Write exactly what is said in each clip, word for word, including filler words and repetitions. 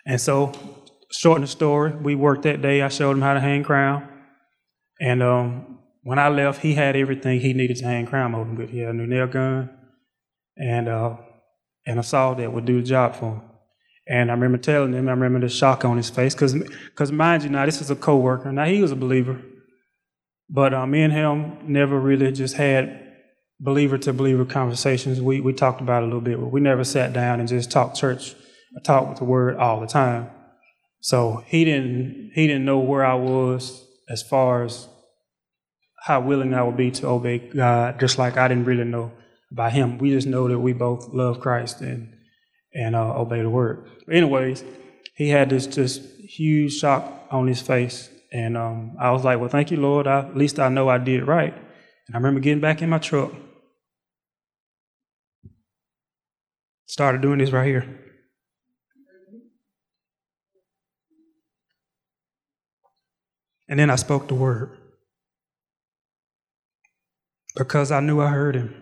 And so, shorten the story, we worked that day. I showed him how to hang crown. And um, when I left, he had everything he needed to hang crown open good. He had a new nail gun and, uh, and a saw that would do the job for him. And I remember telling him, I remember the shock on his face, because because mind you, now this is a coworker. Now he was a believer, but uh, me and him never really just had believer to believer conversations. We we talked about it a little bit, but we never sat down and just talked church, talked with the word all the time. So he didn't he didn't know where I was as far as how willing I would be to obey God, just like I didn't really know about him. We just know that we both love Christ and and uh, obey the word. But anyways, he had this just huge shock on his face. And um, I was like, well, thank you, Lord. I, at least I know I did right. And I remember getting back in my truck. Started doing this right here. And then I spoke the word. Because I knew I heard him.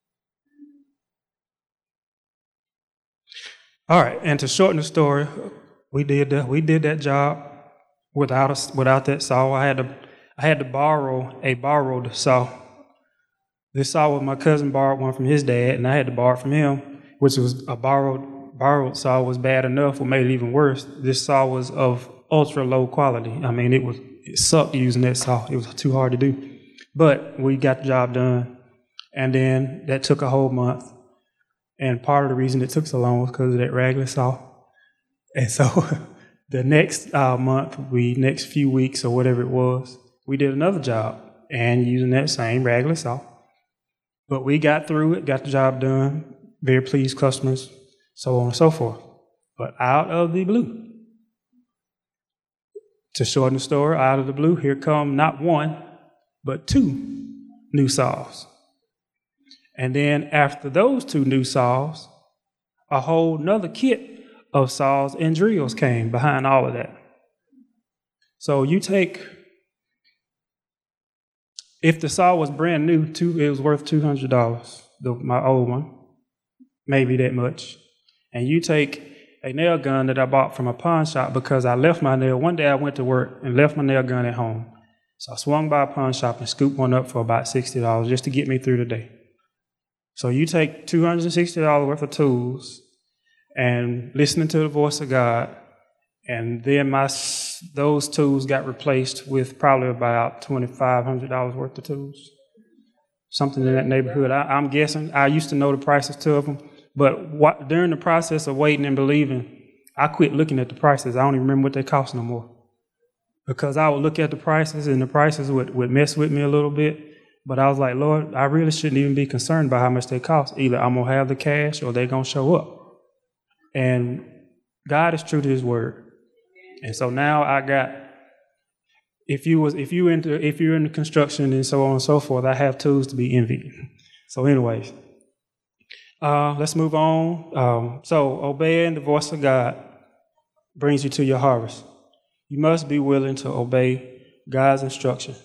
All right, and to shorten the story, we did that. We did that job without a, without that saw. I had to I had to borrow a borrowed saw. This saw was my cousin borrowed one from his dad, and I had to borrow it from him, which was a borrowed borrowed saw was bad enough. What made it even worse, this saw was of ultra low quality. I mean, it was it sucked using that saw. It was too hard to do, but we got the job done, and then that took a whole month. And part of the reason it took so long was because of that raggedy saw. And so the next uh, month, we next few weeks or whatever it was, we did another job and using that same raggedy saw. But we got through it, got the job done, very pleased customers, so on and so forth. But out of the blue, to shorten the story, out of the blue, here come not one, but two new saws. And then after those two new saws, a whole nother kit of saws and drills came behind all of that. So you take, if the saw was brand new, two, it was worth two hundred dollars, the, my old one, maybe that much. And you take a nail gun that I bought from a pawn shop because I left my nail, one day I went to work and left my nail gun at home. So I swung by a pawn shop and scooped one up for about sixty dollars just to get me through the day. So you take two hundred sixty dollars worth of tools and listening to the voice of God, and then my those tools got replaced with probably about twenty-five hundred dollars worth of tools, something in that neighborhood. I, I'm guessing. I used to know the prices to of them, but what, during the process of waiting and believing, I quit looking at the prices. I don't even remember what they cost no more, because I would look at the prices and the prices would, would mess with me a little bit. But I was like, Lord, I really shouldn't even be concerned about how much they cost. Either I'm going to have the cash or they're going to show up. And God is true to his word. And so now I got, if you was if you into if you're into construction and so on and so forth, I have tools to be envied. So anyways, uh, let's move on. Um, so obeying the voice of God brings you to your harvest. You must be willing to obey God's instruction.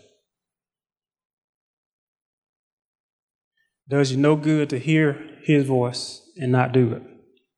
Does you no good to hear his voice and not do it.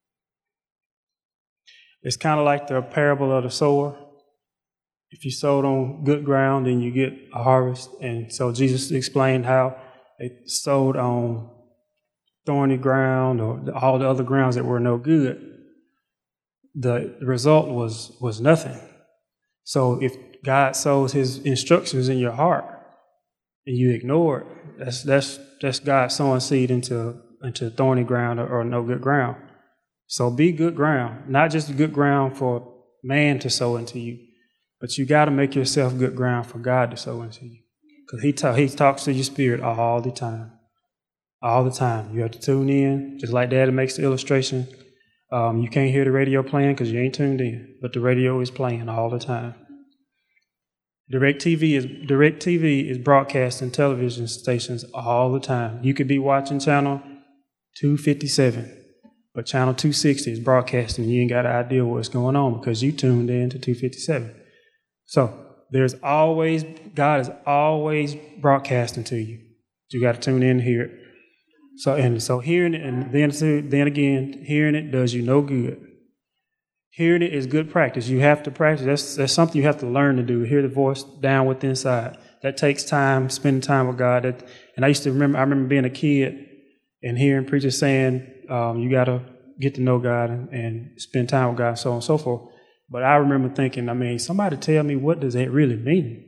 It's kind of like the parable of the sower. If you sowed on good ground, then you get a harvest. And so Jesus explained how they sowed on thorny ground or all the other grounds that were no good. The result was, was nothing. So if God sows his instructions in your heart and you ignore it, that's that's that's God sowing seed into into thorny ground or, or no good ground. So be good ground, not just good ground for man to sow into you, but you got to make yourself good ground for God to sow into you, because he ta- he talks to your spirit all the time, all the time. You have to tune in, just like Daddy makes the illustration. Um, you can't hear the radio playing because you ain't tuned in, but the radio is playing all the time. DirecTV is DirecTV is broadcasting television stations all the time. You could be watching channel two fifty-seven, but channel two sixty is broadcasting. You ain't got an idea what's going on because you tuned in to two fifty-seven. So there's always, God is always broadcasting to you. You got to tune in and hear it. So and so hearing it, and then then again, hearing it does you no good. Hearing it is good practice. You have to practice. That's, that's something you have to learn to do. Hear the voice down within inside. That takes time, spending time with God. That, and I used to remember, I remember being a kid and hearing preachers saying, um, you got to get to know God and, and spend time with God and so on and so forth. But I remember thinking, I mean, somebody tell me, what does that really mean?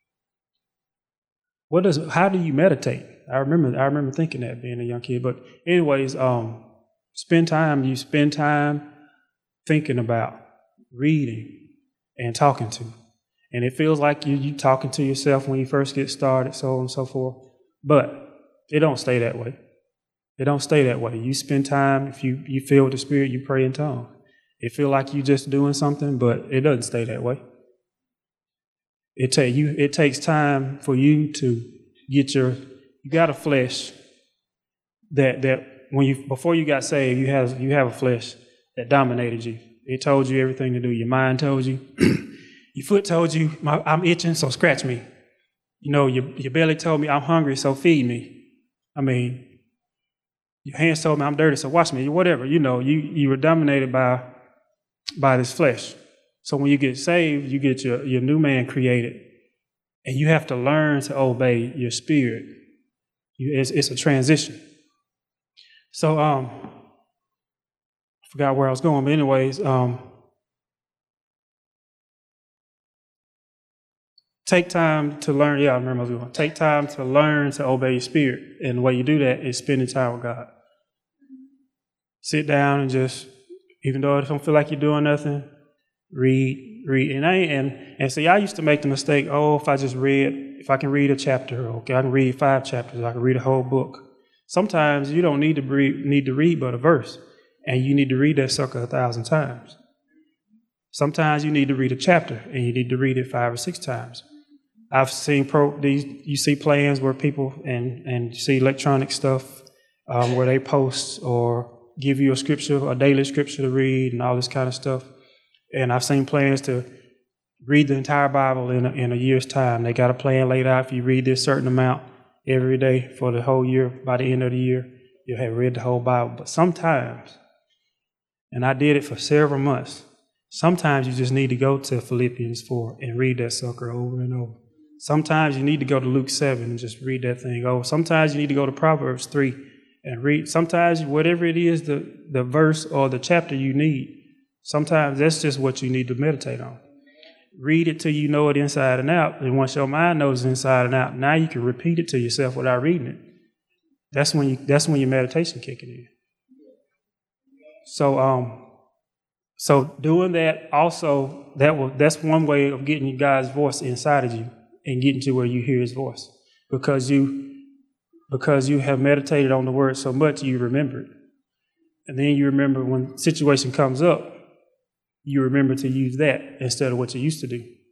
What does, how do you meditate? I remember, I remember thinking that being a young kid. But anyways, um, spend time, you spend time thinking about, reading, and talking to. And it feels like you you talking to yourself when you first get started, so on and so forth. But it don't stay that way. It don't stay that way. You spend time, if you, you feel the Spirit, you pray in tongues. It feel like you just doing something, but it doesn't stay that way. It take you. It takes time for you to get your. You got a flesh that that when you before you got saved, you have you have a flesh that dominated you. It told you everything to do. Your mind told you. Your foot told you, I'm itching, so scratch me. You know, your, your belly told me, I'm hungry, so feed me. I mean, your hands told me, I'm dirty, so wash me. Whatever, you know, you, you were dominated by, by this flesh. So when you get saved, you get your, your new man created. And you have to learn to obey your spirit. You, it's, it's a transition. So, um, I forgot where I was going, but anyways, um, take time to learn. Yeah, I remember I was going. Take time to learn to obey your spirit. And the way you do that is spending time with God. Sit down and just, even though it don't feel like you're doing nothing, read, read. And I and and see, I used to make the mistake, oh, if I just read, if I can read a chapter, okay, I can read five chapters, I can read a whole book. Sometimes you don't need to read, need to read but a verse. And you need to read that sucker a thousand times. Sometimes you need to read a chapter, and you need to read it five or six times. I've seen pro these. You see plans where people and and you see electronic stuff um, where they post or give you a scripture, a daily scripture to read, and all this kind of stuff. And I've seen plans to read the entire Bible in a, in a year's time. They got a plan laid out. If you read this certain amount every day for the whole year, by the end of the year, you'll have read the whole Bible. But sometimes, and I did it for several months, sometimes you just need to go to Philippians four and read that sucker over and over. Sometimes you need to go to Luke seven and just read that thing over. Sometimes you need to go to Proverbs three and read. Sometimes whatever it is, the, the verse or the chapter you need, sometimes that's just what you need to meditate on. Read it till you know it inside and out. And once your mind knows it inside and out, now you can repeat it to yourself without reading it. That's when you that's when your meditation kicking in. So um so doing that also, that will that's one way of getting God's voice inside of you and getting to where you hear his voice. Because you because you have meditated on the word so much, you remember it. And then you remember when situation comes up, you remember to use that instead of what you used to do.